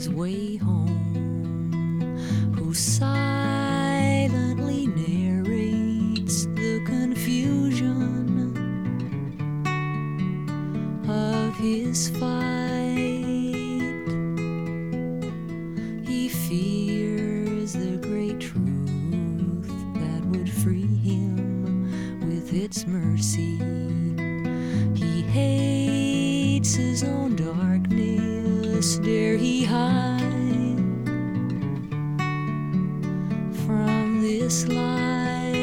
his way home, who silently narrates the confusion of his fight. He fears the great truth that would free him with its mercy. He hates his own darkness. Dare he hide from this light?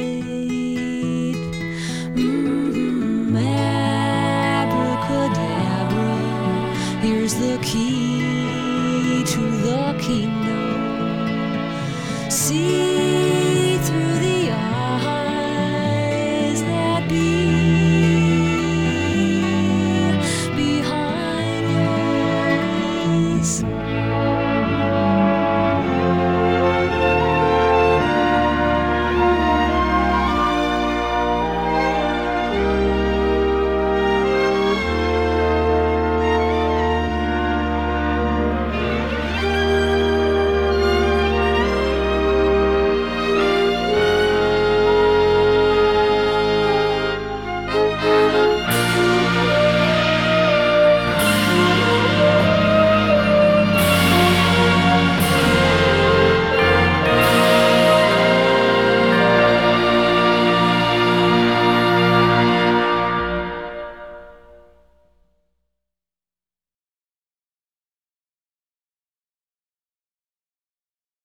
Abracadabra, here's the key to the kingdom. See through the eyes that be behind yours.